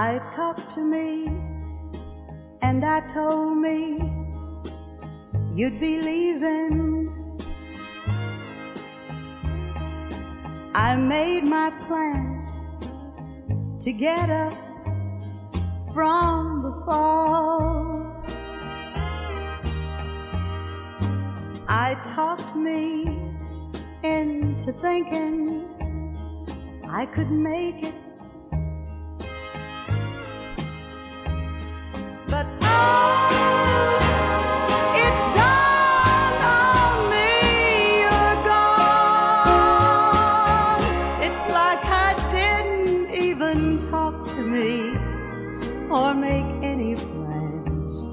I talked to me and I told me you'd be leaving. I made my plans to get up from the fall. I talked me into thinking I could make it. But